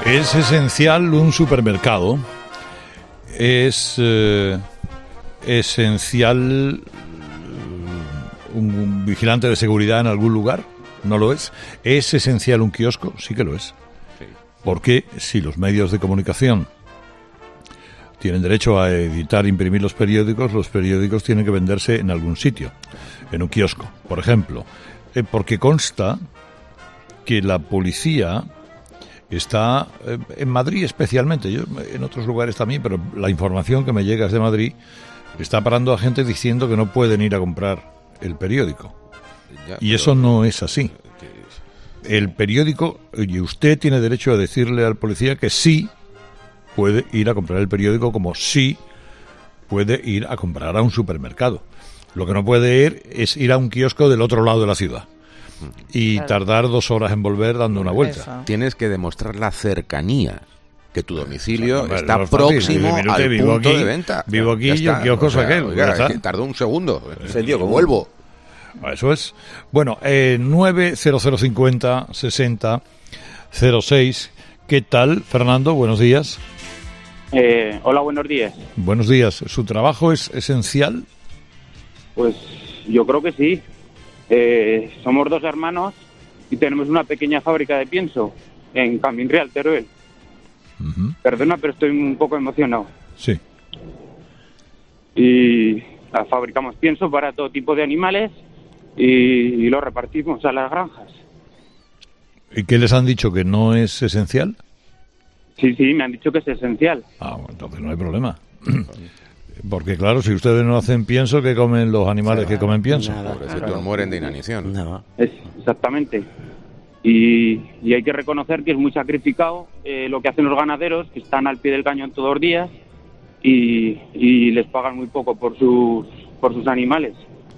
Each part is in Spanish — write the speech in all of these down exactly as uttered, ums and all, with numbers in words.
Es esencial un supermercado, es eh, esencial un, un vigilante de seguridad en algún lugar, no lo es. ¿Es esencial un kiosco? Sí que lo es. Sí. Porque si los medios de comunicación tienen derecho a editar e imprimir los periódicos, los periódicos tienen que venderse en algún sitio, en un kiosco, por ejemplo. Eh, porque consta que la policía está, eh, en Madrid especialmente, yo en otros lugares también, pero la información que me llega es de Madrid, está parando a gente diciendo que no pueden ir a comprar el periódico. Ya, y pero, eso no es así. El periódico, y usted tiene derecho a decirle al policía que sí puede ir a comprar el periódico, como sí puede ir a comprar a un supermercado. Lo que no puede ir es ir a un kiosco del otro lado de la ciudad y Claro. tardar dos horas en volver dando una vuelta. Eso. Tienes que demostrar la cercanía, que tu domicilio Hombre, está no es fácil. próximo Mire usted, al vivo punto aquí, de venta. vivo aquí, Ya yo está. kiosco O sea, aquel, oiga, ya está. es que tardó un segundo. Es el tío que vuelvo. Eso es. Bueno, eh, nueve cero cero cincuenta sesenta cero seis. ¿Qué tal, Fernando? Buenos días. Eh, hola, buenos días. Buenos días. ¿Su trabajo es esencial? Pues yo creo que sí. Eh, somos dos hermanos y tenemos una pequeña fábrica de pienso en Camin Real, Teruel. Uh-huh. Perdona, pero estoy un poco emocionado. Sí. Y ah, fabricamos pienso para todo tipo de animales y, y lo repartimos a las granjas. ¿Y qué les han dicho? ¿Que no es esencial? Sí, sí, me han dicho que es esencial. Ah, bueno, entonces no hay problema. Porque claro, si ustedes no hacen pienso, ¿qué comen los animales que comen pienso? Nada. Pobrecitos, mueren de inanición. No. Es, exactamente. Y, y hay que reconocer que es muy sacrificado eh, lo que hacen los ganaderos, que están al pie del cañón todos los días y, y les pagan muy poco por sus por sus animales.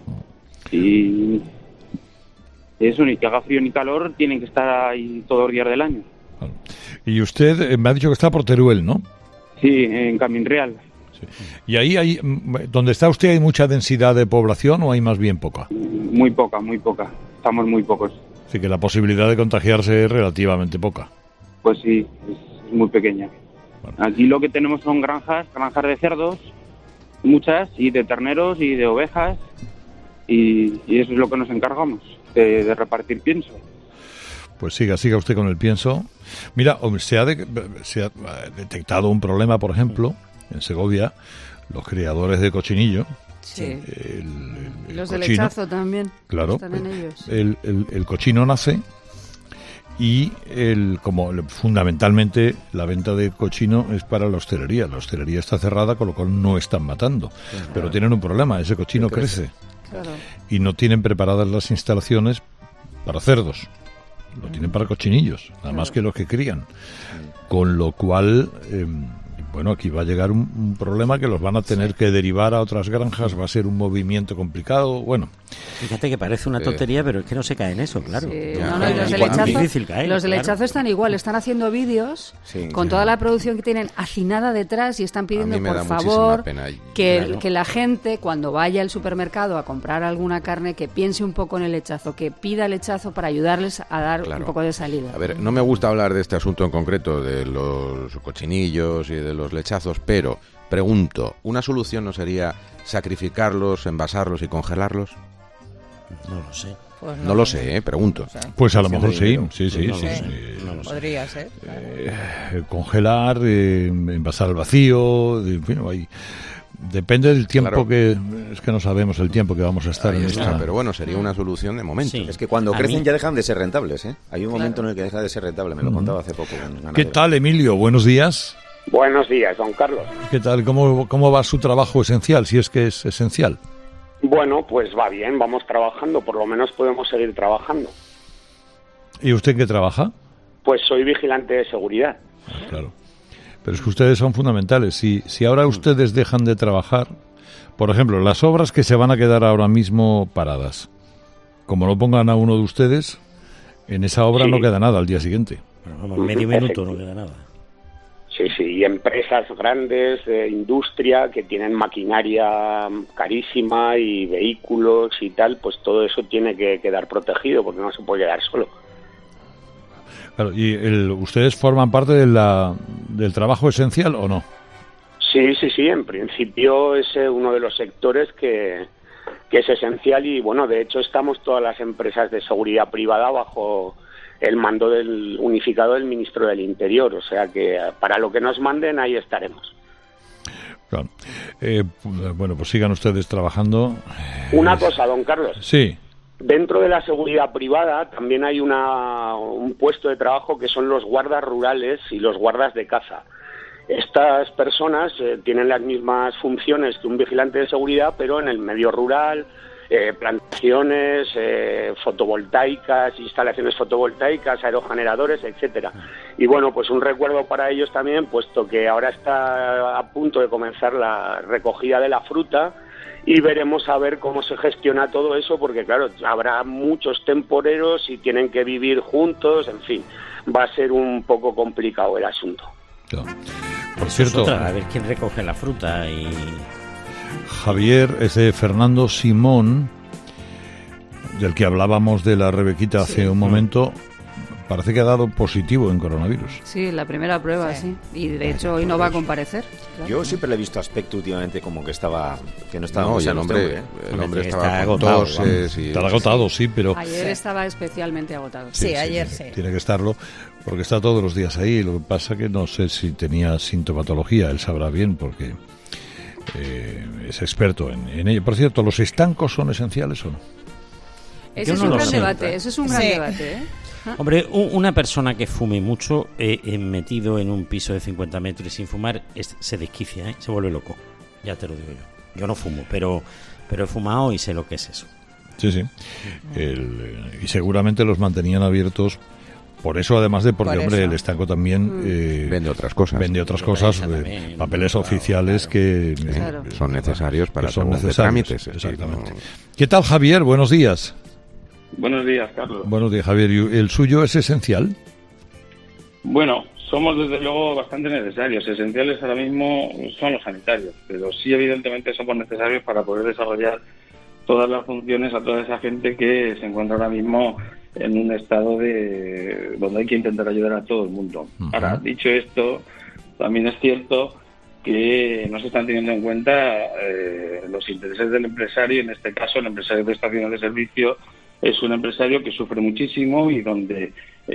Y eso, ni que haga frío ni calor, tienen que estar ahí todos los días del año. Y usted eh, me ha dicho que está por Teruel, ¿no? Sí, en Camin Real. ¿Y ahí, hay, mm, donde está usted, hay mucha densidad de población o hay más bien poca? Muy poca, muy poca. Estamos muy pocos. Así que la posibilidad de contagiarse es relativamente poca. Pues sí, es muy pequeña. Aquí lo que tenemos son granjas, granjas de cerdos, muchas, y de terneros y de ovejas, y, y eso es lo que nos encargamos, de, de repartir pienso. Pues siga, siga usted con el pienso. Mira, hombre, se ha, de- se ha detectado un problema, por ejemplo, en Segovia, los criadores de cochinillo. Sí. El, el- el Los del cochino, lechazo también. Claro. Están en ellos. El, el- el cochino nace y el, como el- fundamentalmente la venta de cochino es para la hostelería. La hostelería está cerrada, con lo cual no están matando. Pero tienen un problema, ese cochino crece. Claro. Y no tienen preparadas las instalaciones para cerdos. Lo tienen para cochinillos, nada más que los que crían. Con lo cual, eh, bueno, aquí va a llegar un, un problema que los van a tener que derivar a otras granjas, va a ser un movimiento complicado. Bueno, Fíjate que parece una tontería, pero es que no se cae en eso, claro. Sí, Ya, no, no, y los de igual- lechazo, difícil caer, los de claro. lechazo están igual, están haciendo vídeos Sí, con ya. toda la producción que tienen hacinada detrás y están pidiendo, me por da muchísima favor, pena. que, Claro. que la gente, cuando vaya al supermercado a comprar alguna carne, que piense un poco en el lechazo, que pida lechazo para ayudarles a dar Claro. un poco de salida. A ver, no me gusta hablar de este asunto en concreto, de los cochinillos y de los lechazos, pero pregunto, ¿una solución no sería sacrificarlos, envasarlos y congelarlos? No lo sé. Pues No lo sé, ¿eh? Pregunto. pues a lo mejor sí, dinero. sí, sí, No sí. lo sé, sí. no lo sé. Podría ser. claro. Eh, congelar, eh, envasar al vacío, en fin, hay- depende del tiempo Claro. que, es que no sabemos el tiempo que vamos a estar Ahí en está, esta. pero bueno, sería una solución de momento. Sí. Es que cuando A crecen mí- ya dejan de ser rentables, ¿eh? Hay un momento en el que deja de ser rentable, me lo contaba hace poco. un ¿Qué ganadero. tal, Emilio? Buenos días. Buenos días, don Carlos. ¿Qué tal? ¿Cómo, cómo va su trabajo esencial, si es que es esencial? Bueno, pues va bien, vamos trabajando, por lo menos podemos seguir trabajando. ¿Y usted qué trabaja? Pues soy vigilante de seguridad. Claro. Pero es que ustedes son fundamentales. Si, si ahora ustedes dejan de trabajar, por ejemplo, las obras que se van a quedar ahora mismo paradas, como no pongan a uno de ustedes, en esa obra Sí. no queda nada al día siguiente. Bueno, vamos, medio minuto no queda nada. Sí, sí, y empresas grandes, de industria, que tienen maquinaria carísima y vehículos y tal, pues todo eso tiene que quedar protegido porque no se puede quedar solo. Claro, ¿y el, ustedes forman parte de la, del trabajo esencial o no? Sí, sí, sí, en principio es eh, uno de los sectores que, que es esencial y, bueno, de hecho estamos todas las empresas de seguridad privada bajo el mando del unificado del Ministro del Interior, o sea que para lo que nos manden ahí estaremos. Claro. Eh, bueno, pues sigan ustedes trabajando. Una cosa, don Carlos. Sí. Dentro de la seguridad privada también hay una, un puesto de trabajo que son los guardas rurales y los guardas de caza. Estas personas eh, tienen las mismas funciones que un vigilante de seguridad, pero en el medio rural, eh, plantaciones, eh, fotovoltaicas, instalaciones fotovoltaicas, aerogeneradores, etcétera. Y bueno, pues un recuerdo para ellos también, puesto que ahora está a punto de comenzar la recogida de la fruta y veremos a ver cómo se gestiona todo eso, porque claro, habrá muchos temporeros y tienen que vivir juntos, en fin, va a ser un poco complicado el asunto. Claro. Por cierto, otra, a ver quién recoge la fruta y... Javier, es de Fernando Simón, del que hablábamos de la Rebequita hace sí. un momento, parece que ha dado positivo en coronavirus. Sí, la primera prueba, sí. sí. Y de hecho hoy no va a comparecer. Claro. Yo siempre le he visto aspecto últimamente como que estaba... que no estaba no, muy el hombre, usted, ¿eh? el hombre está estaba agotado. Toses y... Está agotado, sí, pero... Ayer sí. estaba especialmente agotado. Sí, sí, sí ayer sí. sí. Tiene que estarlo, porque está todos los días ahí. Lo que pasa que no sé si tenía sintomatología, él sabrá bien, porque eh, es experto en, en ello. Por cierto, ¿los estancos son esenciales o no? Ese Yo es no un lo gran sé. debate, eso es un gran Sí. debate, ¿eh? Hombre, un- una persona que fume mucho, eh, eh, metido en un piso de cincuenta metros y sin fumar, es- se desquicia, ¿eh? Se vuelve loco. Ya te lo digo yo. Yo no fumo, pero, pero he fumado y sé lo que es eso. Sí, sí. El, y seguramente los mantenían abiertos. Por eso, además de porque, Por hombre, eso. el estanco también eh, Vende otras cosas. vende otras Lo cosas, prensa eh, también, papeles claro, oficiales claro. que ¿eh? Claro. Son necesarios para que son según qué necesarios. trámites. es decir, Exactamente. no- ¿Qué tal, Javier? Buenos días. Buenos días, Carlos. Buenos días, Javier. ¿Y ¿El suyo es esencial? Bueno, somos desde luego bastante necesarios. Esenciales ahora mismo son los sanitarios, pero sí evidentemente somos necesarios para poder desarrollar todas las funciones a toda esa gente que se encuentra ahora mismo en un estado de donde hay que intentar ayudar a todo el mundo. Ujú. Ahora, dicho esto, también es cierto que no se están teniendo en cuenta eh, los intereses del empresario. En este caso, el empresario de estaciones de servicio es un empresario que sufre muchísimo y donde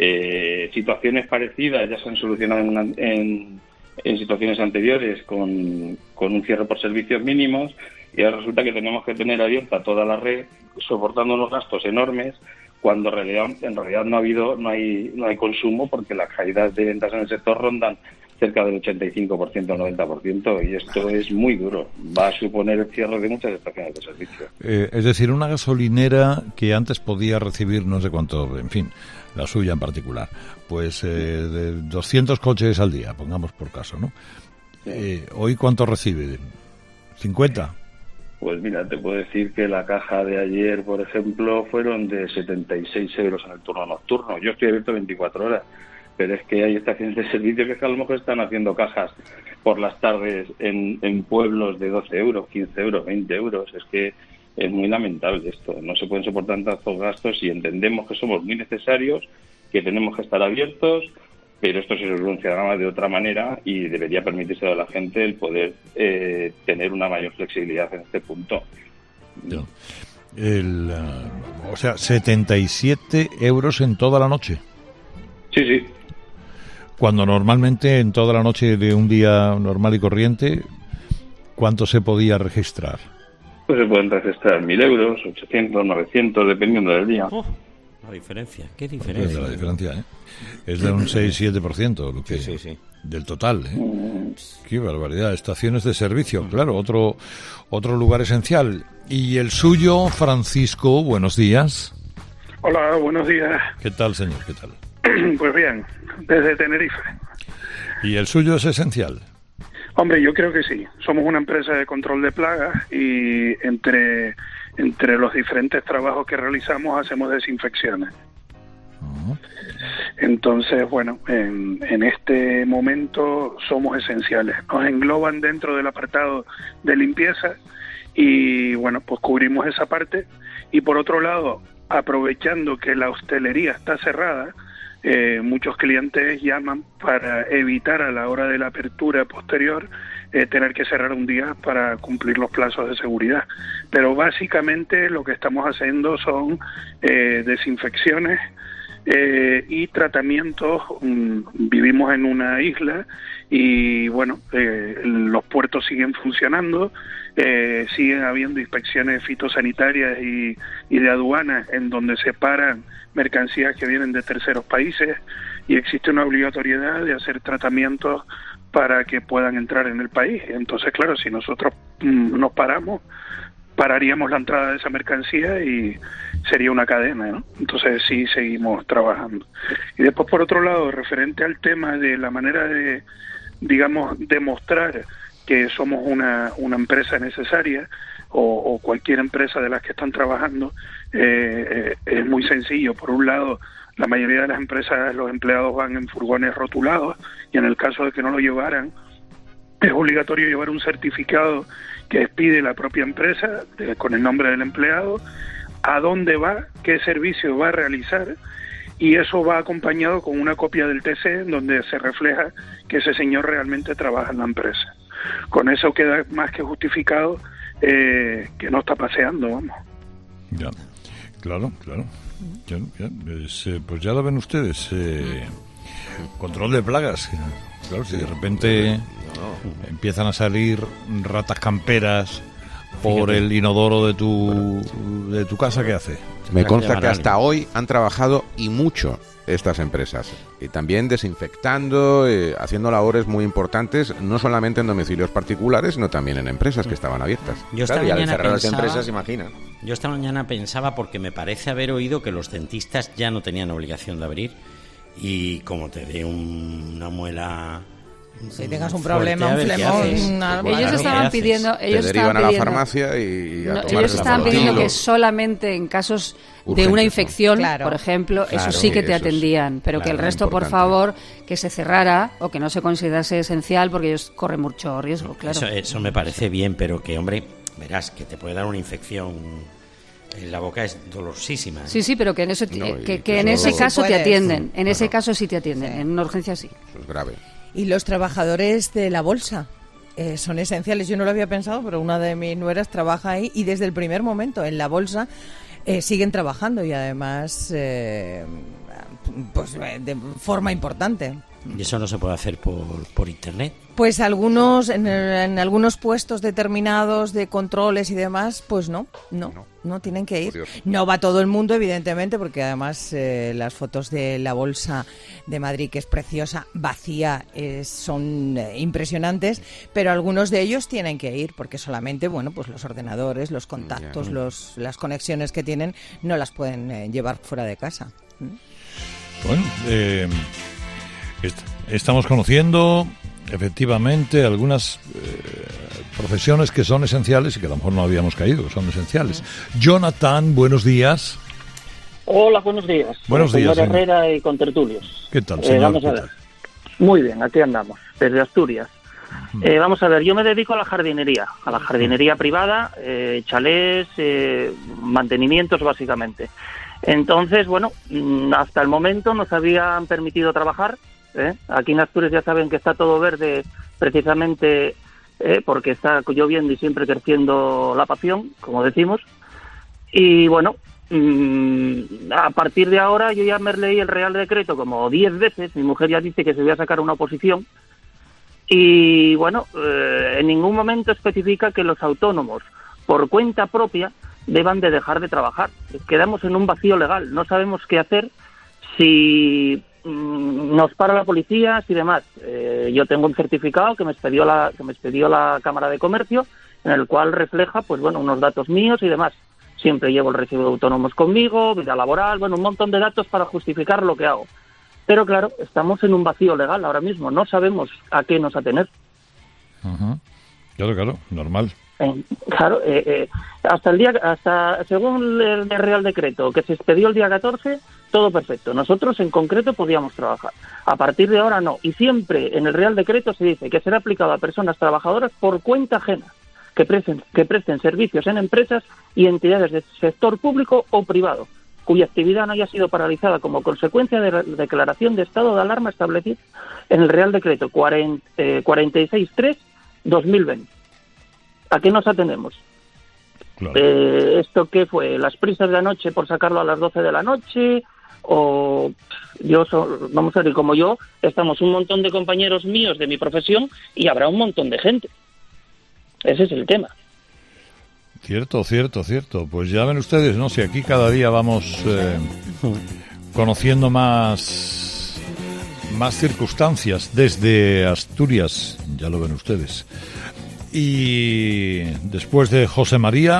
eh, situaciones parecidas ya se han solucionado en, una- en, en situaciones anteriores con, con un cierre por servicios mínimos, y ahora resulta que tenemos que tener abierta toda la red soportando unos gastos enormes cuando en realidad, en realidad no ha habido no hay no hay consumo, porque las caídas de ventas en el sector rondan cerca del ochenta y cinco por ciento o noventa por ciento, y esto es muy duro. Va a suponer el cierre de muchas estaciones de servicio. Eh, es decir, una gasolinera que antes podía recibir no sé cuánto, en fin, la suya en particular, pues eh, de doscientos coches al día, pongamos por caso, ¿no? Eh, ¿Hoy cuánto recibe? ¿cincuenta? Pues mira, te puedo decir que la caja de ayer, por ejemplo, fueron de setenta y seis euros en el turno nocturno. Yo estoy abierto veinticuatro horas, pero es que hay estaciones de servicio que a lo mejor están haciendo cajas por las tardes en, en pueblos de doce euros, quince euros, veinte euros. Es que es muy lamentable esto. No se pueden soportar tantos gastos y entendemos que somos muy necesarios, que tenemos que estar abiertos, pero esto se solucionará de otra manera y debería permitirse a la gente el poder eh, tener una mayor flexibilidad en este punto. No. El, uh, o sea, setenta y siete euros en toda la noche. Sí, sí. Cuando normalmente en toda la noche de un día normal y corriente, ¿cuánto se podía registrar? Pues se pueden registrar mil euros, ochocientos, novecientos, dependiendo del día. Oh, la diferencia, qué Es diferencia. la diferencia, ¿eh? Es de un seis siete por ciento lo que, Sí, sí, sí. del total, ¿eh? Qué barbaridad. Estaciones de servicio, claro, otro, otro lugar esencial. Y el suyo, Francisco, buenos días. Hola, buenos días. ¿Qué tal, señor? ¿Qué tal? Pues bien, desde Tenerife. ¿Y el suyo es esencial? Hombre, yo creo que sí. Somos una empresa de control de plagas y entre, entre los diferentes trabajos que realizamos hacemos desinfecciones. Uh-huh. Entonces, bueno, en, en este momento somos esenciales. Nos engloban dentro del apartado de limpieza y, bueno, pues cubrimos esa parte. Y por otro lado, aprovechando que la hostelería está cerrada, eh, muchos clientes llaman para evitar a la hora de la apertura posterior eh, tener que cerrar un día para cumplir los plazos de seguridad. Pero básicamente lo que estamos haciendo son eh, desinfecciones eh, y tratamientos. Mm, vivimos en una isla y bueno, eh, los puertos siguen funcionando, eh, siguen habiendo inspecciones fitosanitarias y, y de aduanas en donde se paran mercancías que vienen de terceros países y existe una obligatoriedad de hacer tratamientos para que puedan entrar en el país. Entonces, claro, si nosotros mm, nos paramos, pararíamos la entrada de esa mercancía y sería una cadena, ¿no? Entonces sí seguimos trabajando. Y después, por otro lado, referente al tema de la manera de, digamos, demostrar que somos una, una empresa necesaria o, o cualquier empresa de las que están trabajando, eh, eh, es muy sencillo. Por un lado, la mayoría de las empresas, los empleados van en furgones rotulados y en el caso de que no lo llevaran, es obligatorio llevar un certificado que expide la propia empresa de, con el nombre del empleado, a dónde va, qué servicio va a realizar, y eso va acompañado con una copia del T C en donde se refleja que ese señor realmente trabaja en la empresa. Con eso queda más que justificado eh, que no está paseando, vamos. Ya, claro, claro. Ya, ya, es, eh, pues ya lo ven ustedes. Eh, control de plagas. Claro, si de repente empiezan a salir ratas camperas por el inodoro de tu de tu casa, ¿qué hace? Me consta que hasta hoy han trabajado y mucho estas empresas, y también desinfectando, eh, haciendo labores muy importantes, no solamente en domicilios particulares, sino también en empresas que estaban abiertas. Yo esta claro, y al mañana cerrar pensaba, las empresas, imagina. Yo esta mañana pensaba, porque me parece haber oído que los dentistas ya no tenían obligación de abrir, y como te dé un, una muela... Si tengas un problema, un flemón, algo. Ellos estaban pidiendo, ellos te derivan estaban a la pidiendo, farmacia y a no, tomar ellos estaban pidiendo que los solamente en casos urgentes, de una infección, ¿no? Claro. por ejemplo, Claro, eso sí que te eso es, atendían, pero claro, que el resto, por importante. favor, que se cerrara o que no se considerase esencial, porque ellos corren mucho riesgo, claro. Eso, eso me parece bien, pero que, hombre, verás, que te puede dar una infección en la boca es dolorosísima, ¿eh? Sí, sí, pero que en, eso, No, que, y que que en eso- ese caso Sí te puedes. atienden, en No, ese no. caso sí te atienden, Sí. en una urgencia sí. Eso es grave. Y los trabajadores de la bolsa eh, son esenciales. Yo no lo había pensado, pero una de mis nueras trabaja ahí y desde el primer momento en la bolsa eh, siguen trabajando y además eh, pues eh, de forma importante. Y eso no se puede hacer por, por internet. Pues algunos, en, en algunos puestos determinados de controles y demás, pues no, no, no, No. tienen que ir. Por Dios. No va todo el mundo, evidentemente, porque además eh, las fotos de la bolsa de Madrid, que es preciosa, vacía, eh, son eh, impresionantes, pero algunos de ellos tienen que ir, porque solamente, bueno, pues los ordenadores, los contactos, Ya. los, las conexiones que tienen, no las pueden eh, llevar fuera de casa. Bueno, eh, est- estamos conociendo efectivamente algunas eh, profesiones que son esenciales y que a lo mejor no habíamos caído, que son esenciales. Jonathan, buenos días. Hola, buenos días. Buenos señor días, señor. Herrera y contertulios. ¿Qué tal, Eh, señor? vamos ¿Qué a ver. tal? Muy bien, aquí andamos, desde Asturias. Eh, vamos a ver, yo me dedico a la jardinería, a la jardinería privada, eh, chalés, eh, mantenimientos básicamente. Entonces, bueno, mm, hasta el momento nos habían permitido trabajar. ¿eh? Aquí en Asturias ya saben que está todo verde precisamente eh, porque está lloviendo y siempre creciendo la pasión, como decimos. Y bueno, mm, a partir de ahora yo ya me leí el Real Decreto como diez veces, mi mujer ya dice que se voy a sacar una oposición. Y bueno, eh, en ningún momento especifica que los autónomos, por cuenta propia, deban de dejar de trabajar. Quedamos en un vacío legal, no sabemos qué hacer si mm, nos para la policía y demás. Eh, yo tengo un certificado que me expedió la que me expedió la Cámara de Comercio, en el cual refleja, pues bueno, unos datos míos y demás. Siempre llevo el recibo de autónomos conmigo, vida laboral, bueno, un montón de datos para justificar lo que hago. Pero claro, estamos en un vacío legal ahora mismo, no sabemos a qué nos atener. Ujú. Claro, claro, normal. Eh, claro, eh, eh, hasta el día, hasta según el, el Real Decreto que se expedió el día catorce, todo perfecto. Nosotros en concreto podíamos trabajar. A partir de ahora no. Y siempre en el Real Decreto se dice que será aplicado a personas trabajadoras por cuenta ajena, que presten, que presten servicios en empresas y entidades del sector público o privado. cuya actividad no haya sido paralizada como consecuencia de la declaración de estado de alarma establecida en el Real Decreto cuarenta, eh, cuarenta y seis tres dos mil veinte. ¿A qué nos atenemos? Claro. Eh, ¿Esto qué fue? ¿Las prisas de anoche por sacarlo a las doce de la noche? O yo, so, vamos a ver, como yo, estamos un montón de compañeros míos de mi profesión y habrá un montón de gente. Ese es el tema. Cierto, cierto, cierto. Pues ya ven ustedes, ¿no? Si aquí cada día vamos eh, conociendo más, más circunstancias desde Asturias, ya lo ven ustedes. Y después de José María...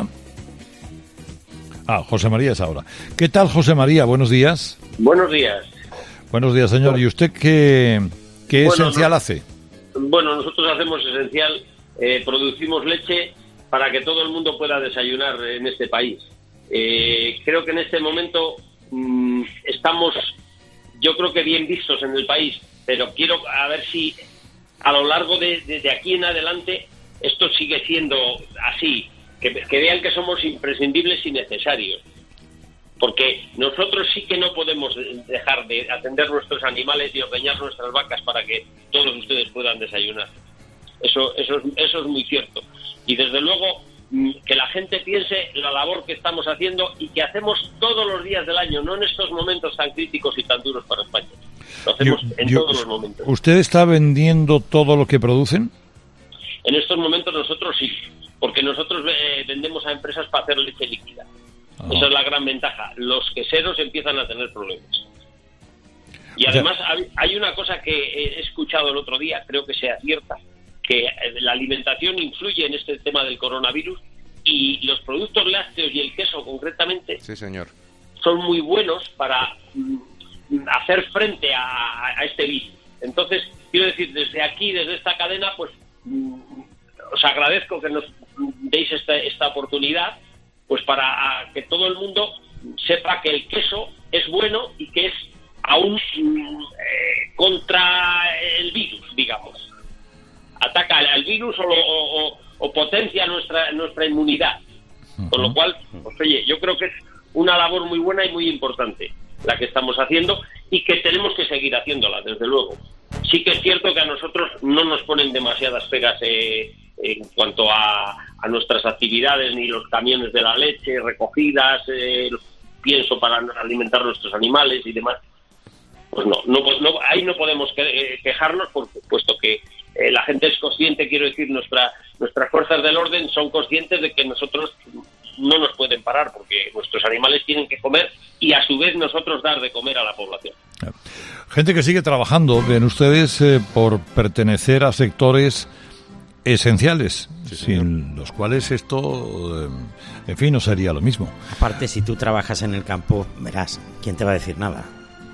Ah, José María es ahora. ¿Qué tal, José María? Buenos días. Buenos días. Buenos días, señor. ¿Y usted qué, qué bueno, esencial no, hace? Bueno, nosotros hacemos esencial, eh, producimos leche para que todo el mundo pueda desayunar en este país. Eh, creo que en este momento mmm, estamos, yo creo que bien vistos en el país, pero quiero a ver si a lo largo de, de, de aquí en adelante esto sigue siendo así, que, que vean que somos imprescindibles y necesarios. Porque nosotros sí que no podemos dejar de atender nuestros animales y ordeñar nuestras vacas para que todos ustedes puedan desayunar. Eso, eso, es, eso es muy cierto. Y desde luego que la gente piense la labor que estamos haciendo y que hacemos todos los días del año, no en estos momentos tan críticos y tan duros para España. Lo hacemos yo, en yo, todos los momentos. ¿Usted está vendiendo todo lo que producen? En estos momentos nosotros sí, porque nosotros eh, vendemos a empresas para hacer leche líquida. Oh. Esa es la gran ventaja. Los queseros empiezan a tener problemas. Y además o sea, hay una cosa que he escuchado el otro día, creo que sea cierta, que la alimentación influye en este tema del coronavirus y los productos lácteos y el queso concretamente sí, señor. son muy buenos para mm, hacer frente a, a este virus. Entonces, quiero decir, desde aquí, desde esta cadena, pues mm, os agradezco que nos deis esta, esta oportunidad, pues para a, que todo el mundo sepa que el queso es bueno y que es aún mm, eh, contra el virus, digamos. Ataca al virus o, o, o, o potencia nuestra nuestra inmunidad. Uh-huh. Con lo cual, pues oye, yo creo que es una labor muy buena y muy importante la que estamos haciendo y que tenemos que seguir haciéndola, desde luego. Sí que es cierto que a nosotros no nos ponen demasiadas pegas eh, en cuanto a, a nuestras actividades, ni los camiones de la leche, recogidas, eh, pienso para alimentar nuestros animales y demás. Pues no, no, no ahí no podemos que, quejarnos, por, puesto que eh, la gente es consciente, quiero decir, nuestra, nuestras fuerzas del orden son conscientes de que nosotros no nos pueden parar, porque nuestros animales tienen que comer y a su vez nosotros dar de comer a la población. Gente que sigue trabajando, ven ustedes, eh, por pertenecer a sectores esenciales, sí, sin los cuales esto, eh, en fin, no sería lo mismo. Aparte, si tú trabajas en el campo, verás, ¿quién te va a decir nada?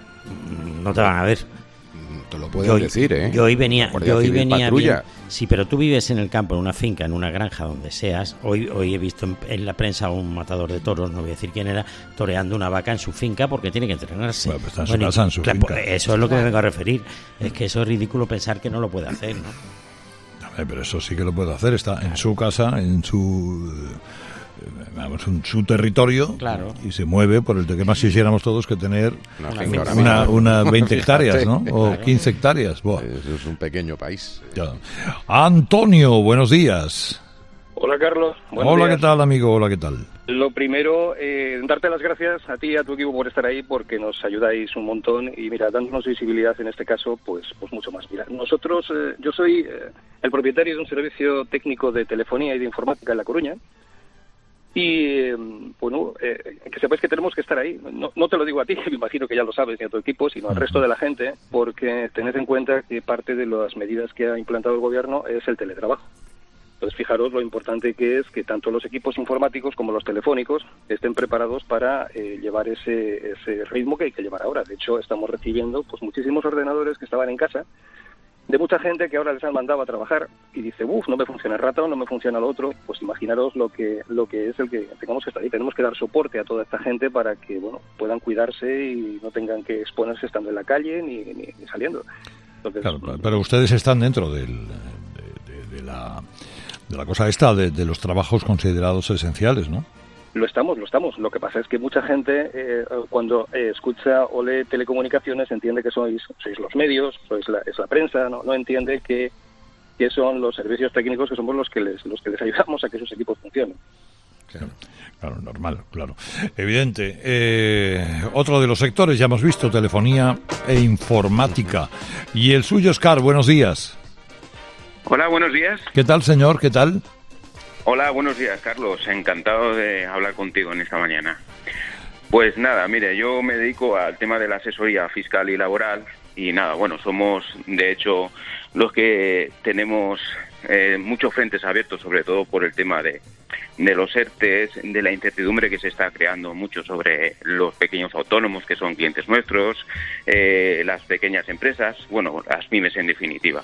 No te van a ver. Te lo pueden decir, ¿eh? Yo hoy venía, yo hoy venía bien, sí, pero tú vives en el campo, en una finca, en una granja, donde seas. Hoy hoy he visto en, en la prensa a un matador de toros, no voy a decir quién era, toreando una vaca en su finca porque tiene que entrenarse. Bueno, pues está en su bueno, casa, en su claro, finca. Eso es lo que me vengo a referir. Es que eso es ridículo pensar que no lo puede hacer, ¿no? Pero eso sí que lo puede hacer. Está en su casa, en su... vamos, un, su territorio, claro, y se mueve por el que más quisiéramos todos que tener una, una, una veinte hectáreas, ¿no? O claro, quince hectáreas. Buah. Eso es un pequeño país. Ya. Antonio, buenos días. Hola, Carlos. Hola, días. ¿Qué tal, amigo? Hola, ¿qué tal? Lo primero, eh, darte las gracias a ti y a tu equipo por estar ahí, porque nos ayudáis un montón y, mira, dándonos visibilidad en este caso, pues pues mucho más. Mira, nosotros, eh, yo soy eh, el propietario de un servicio técnico de telefonía y de informática en La Coruña. Y, eh, bueno, eh, que sepáis que tenemos que estar ahí. No, no te lo digo a ti, me imagino que ya lo sabes, ni a tu equipo, sino al resto de la gente, porque tened en cuenta que parte de las medidas que ha implantado el gobierno es el teletrabajo. Entonces, fijaros lo importante que es que tanto los equipos informáticos como los telefónicos estén preparados para eh, llevar ese, ese ritmo que hay que llevar ahora. De hecho, estamos recibiendo pues muchísimos ordenadores que estaban en casa, de mucha gente que ahora les han mandado a trabajar y dice, uff, no me funciona el ratón, no me funciona lo otro. Pues imaginaros lo que lo que es el que tengamos que estar ahí. Tenemos que dar soporte a toda esta gente para que, bueno, puedan cuidarse y no tengan que exponerse estando en la calle ni, ni, ni saliendo. Entonces, claro, pero ustedes están dentro del, de, de, de la de la cosa esta de, de los trabajos considerados esenciales, ¿no? Lo estamos, lo estamos. Lo que pasa es que mucha gente eh, cuando eh, escucha o lee telecomunicaciones entiende que sois, sois los medios, sois la, es la prensa, no, no entiende que, que son los servicios técnicos que somos los que les, los que les ayudamos a que esos equipos funcionen. Claro, claro, normal, claro. Evidente. Eh, otro de los sectores, ya hemos visto, telefonía e informática. Y el suyo, Oscar, buenos días. Hola, buenos días. ¿Qué tal, señor? ¿Qué tal? Hola, buenos días, Carlos. Encantado de hablar contigo en esta mañana. Pues nada, mire, yo me dedico al tema de la asesoría fiscal y laboral y nada, bueno, somos de hecho los que tenemos eh, muchos frentes abiertos, sobre todo por el tema de, de los E R T Es, de la incertidumbre que se está creando mucho sobre los pequeños autónomos que son clientes nuestros, eh, las pequeñas empresas, bueno, las pymes en definitiva.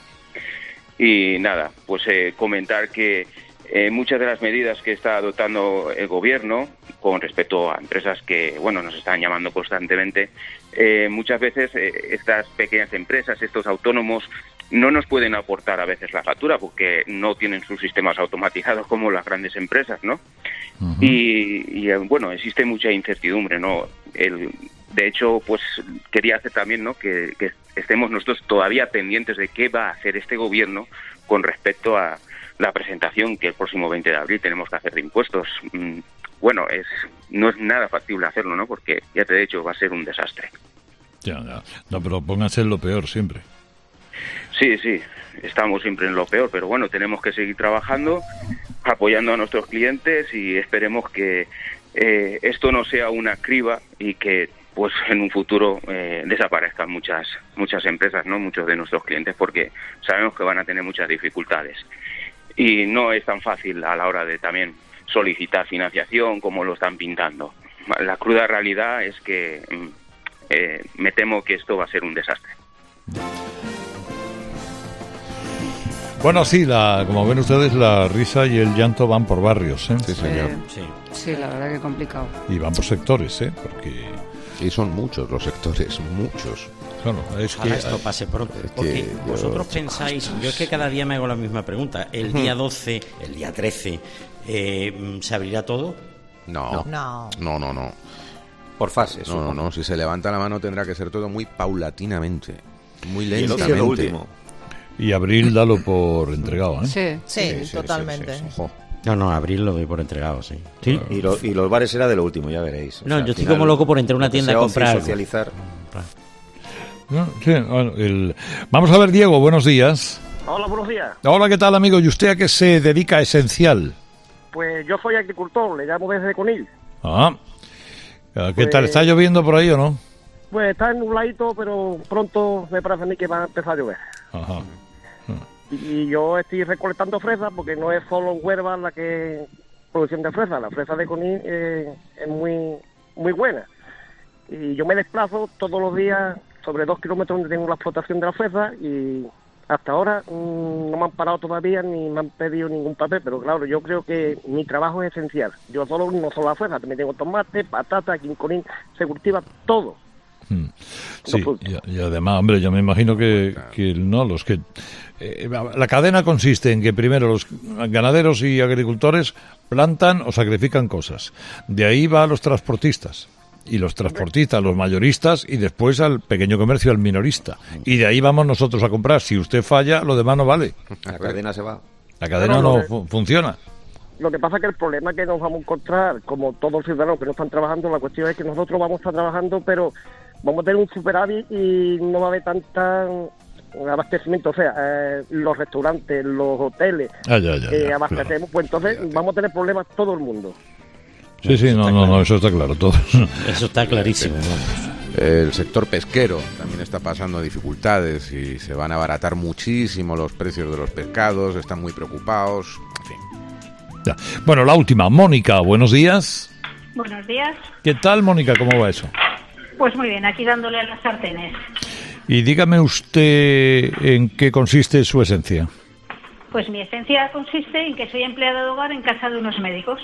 Y nada, pues eh, comentar que eh, muchas de las medidas que está adoptando el gobierno con respecto a empresas que, bueno, nos están llamando constantemente, eh, muchas veces eh, estas pequeñas empresas, estos autónomos, no nos pueden aportar a veces la factura porque no tienen sus sistemas automatizados como las grandes empresas, ¿no? Uh-huh. Y, y, bueno, existe mucha incertidumbre, ¿no? El, de hecho, pues quería hacer también, ¿no?, que, que estemos nosotros todavía pendientes de qué va a hacer este gobierno con respecto a la presentación que el próximo veinte de abril tenemos que hacer de impuestos. Bueno, es no es nada factible hacerlo, ¿no?, porque ya te he dicho, va a ser un desastre. Ya, ya. No, pero pónganse en lo peor siempre. Sí, sí, estamos siempre en lo peor, pero bueno, tenemos que seguir trabajando, apoyando a nuestros clientes y esperemos que eh, esto no sea una criba y que pues en un futuro eh, desaparezcan muchas muchas empresas, ¿no?, muchos de nuestros clientes, porque sabemos que van a tener muchas dificultades. Y no es tan fácil a la hora de también solicitar financiación como lo están pintando. La cruda realidad es que eh, me temo que esto va a ser un desastre. Bueno, sí, la, como ven ustedes, la risa y el llanto van por barrios, ¿eh? Sí, señor. Sí, sí, la verdad que complicado. Y van por sectores, ¿eh? Porque... Y son muchos los sectores, muchos. Claro, es Ojalá que esto pase pronto. Es Porque que vosotros yo... pensáis, yo es que cada día me hago la misma pregunta. El día doce, el día trece, eh, ¿se abrirá todo? No, no, no, no, no. Por fases. No, no, no. Si se levanta la mano tendrá que ser todo muy paulatinamente, muy Y el lentamente. lo último. Y abril dalo por entregado, ¿eh? Sí, sí, Sí, sí, totalmente. sí, sí, sí. No, no, abril lo doy por entregado, sí. ¿Sí? Y, lo- y los bares será de lo último, ya veréis. O No, sea, yo al estoy final, como loco por entrar a una lo que tienda a sea comprar ocio y algo. socializar. No, sí, bueno, el... Vamos a ver, Diego, buenos días. Hola, buenos días. Hola, ¿qué tal, amigo? ¿Y usted a qué se dedica esencial? Pues yo soy agricultor, le llamo desde Conil. Ah, ¿qué Pues- tal? ¿Está lloviendo por ahí o no? Pues está nubladito, pero pronto me parece a mí que va a empezar a llover. Ajá. Y yo estoy recolectando fresas porque no es solo en Huelva la que producción de fresas. La fresa de Conil eh, es muy muy buena. Y yo me desplazo todos los días sobre dos kilómetros donde tengo la explotación de la fresa y hasta ahora mmm, no me han parado todavía ni me han pedido ningún papel, pero claro, yo creo que mi trabajo es esencial. Yo solo no solo la fresa, también tengo tomate, patata, aquí en Conil se cultiva todo. Mm. Sí, y, y además, hombre, yo me imagino que, que no, los que... Eh, la cadena consiste en que primero los ganaderos y agricultores plantan o sacrifican cosas. De ahí va a los transportistas. Y los transportistas, los mayoristas, y después al pequeño comercio, al minorista. Y de ahí vamos nosotros a comprar. Si usted falla, lo demás no vale. La cadena se va. La cadena no fu- funciona. Lo que pasa es que el problema que nos vamos a encontrar, como todos los ciudadanos que no están trabajando, la cuestión es que nosotros vamos a estar trabajando, pero vamos a tener un superávit y no va a haber tanta abastecimiento. O sea, eh, los restaurantes, los hoteles, Ah, ya, ya, que ya, abastecemos, pues entonces vamos a tener problemas todo el mundo. Sí, sí, no, no, no, eso está claro, todo. Eso está clarísimo. Vamos. El sector pesquero también está pasando dificultades y se van a abaratar muchísimo los precios de los pescados, están muy preocupados, en fin. Ya. Bueno, la última, Mónica, buenos días. Buenos días. ¿Qué tal, Mónica? ¿Cómo va eso? Pues muy bien, aquí dándole a las sartenes. Y dígame usted en qué consiste su esencia. Pues mi esencia consiste en que soy empleada de hogar en casa de unos médicos.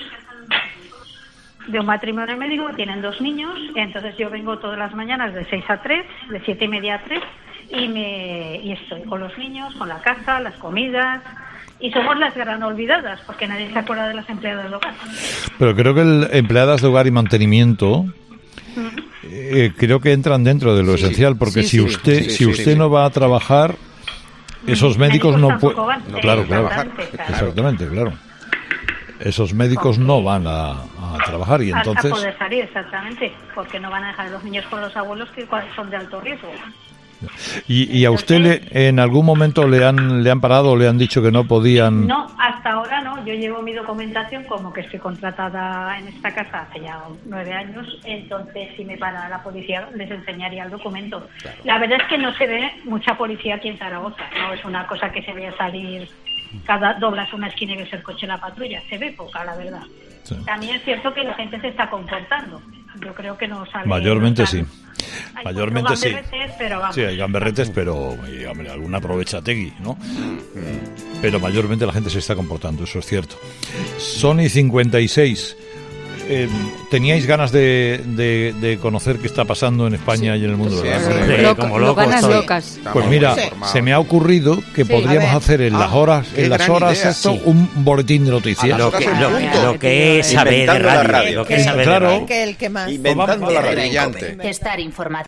De un matrimonio médico, tienen dos niños, entonces yo vengo todas las mañanas de seis a tres, de siete y media a tres, y, me, y estoy con los niños, con la casa, las comidas, y somos las gran olvidadas, porque nadie se acuerda de las empleadas de hogar. Pero creo que el empleadas de hogar y mantenimiento eh, creo que entran dentro de lo Sí, esencial, porque sí, si sí, usted sí, si sí, usted sí. no va a trabajar, esos médicos no pueden. tampoco van. No, claro, claro. Exactamente, claro. Exactamente, claro. Esos médicos no van a, a trabajar y A- entonces. A poder salir, exactamente, porque no van a dejar a los niños con los abuelos que son de alto riesgo. Y, y a usted le, en algún momento le han le han parado o le han dicho que no podían. No, hasta ahora no. Yo llevo mi documentación como que estoy contratada en esta casa hace ya nueve años, entonces si me para la policía les enseñaría el documento. La verdad es que no se ve mucha policía aquí en Zaragoza, no es una cosa que se vea salir cada doblas una esquina y ves el coche en la patrulla, se ve poca, la verdad. Sí. También es cierto que la gente se está comportando. Yo creo que no sale. Mayormente no sí. sale. Hay Mayormente muchos sí. gamberretes, pero vamos. Sí, hay gamberretes, pero y, hombre, alguna aprovechategui, ¿no? Pero mayormente la gente se está comportando, eso es cierto. Sony cincuenta y seis. Eh, ¿Teníais ganas de, de, de conocer qué está pasando en España y en el mundo? Sí, ¿verdad? hombre. Sí, Loca- como lo locos ganas estoy. locas. Pues mira, Sí. se me ha ocurrido que Sí. podríamos A ver. hacer en las Ah, horas, qué en las gran horas idea, esto, sí. un boletín de noticias. Lo que, lo, lo que es saber de Inventando la radio, radio. lo que es saber de Claro. radio. Que el que más. Inventando la radio. Brillante. Estar informado.